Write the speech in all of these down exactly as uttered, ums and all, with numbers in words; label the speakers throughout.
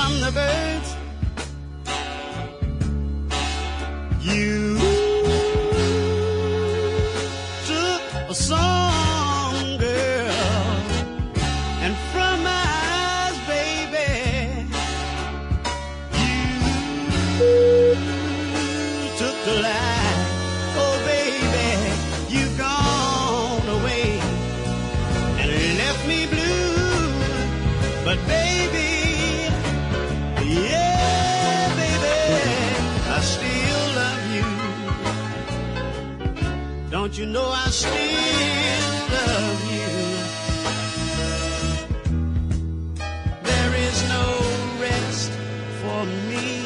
Speaker 1: from the birds. You took a song, girl, and from my eyes, baby, you took the light. Oh, baby, you've gone away and left me blue. But baby, yeah, baby, I still love you. Don't you know I still love you? There is no rest for me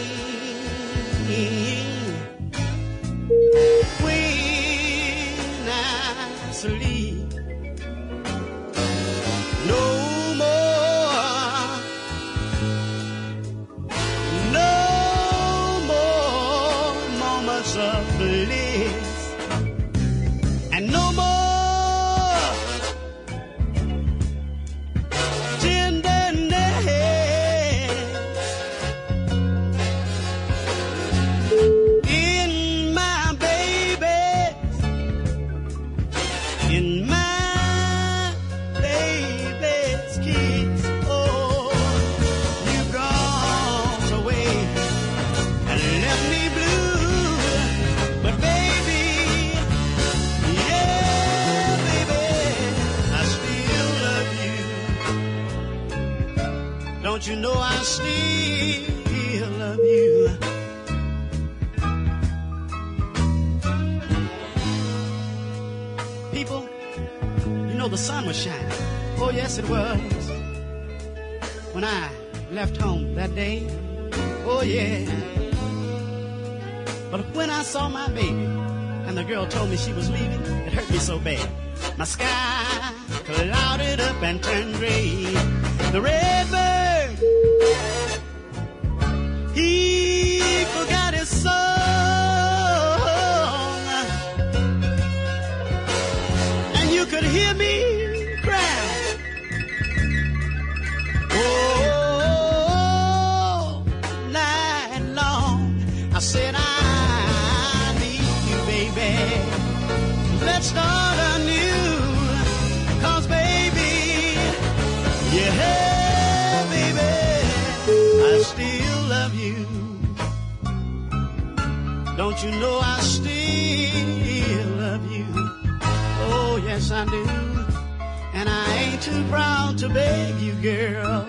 Speaker 1: when I sleep. No more, no more moments of bliss, and no more tenderness in my baby, in my baby's kiss. Oh, you gone away and left me blue. But baby, yeah, baby, I still love you. Don't you know I still love you? People, you know the sun was shining. Oh, yes, it was. When I left home that day. Oh, yeah. But when I saw my baby and the girl told me she was leaving, it hurt me so bad. My sky clouded up and turned gray. The red bird, he forgot his song, and you could hear me cry. Oh, night long, I said I need you, baby. Let's start anew, 'cause baby, yeah, baby, I still love you. Don't you know I still love you? Oh, yes, I do. And I ain't too proud to beg you, girl.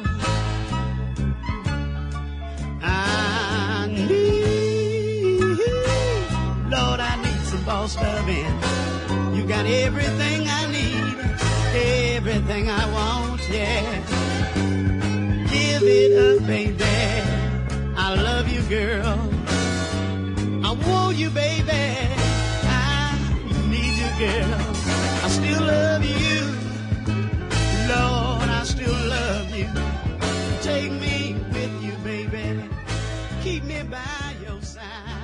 Speaker 1: I need, Lord, I need some boss loving. You got everything I need, everything I want, yeah. Give it up, baby. I love you, girl. I want you, baby. I need you, girl. I still love you. Lord, I still love you. Take me with you, baby. Keep me by your side.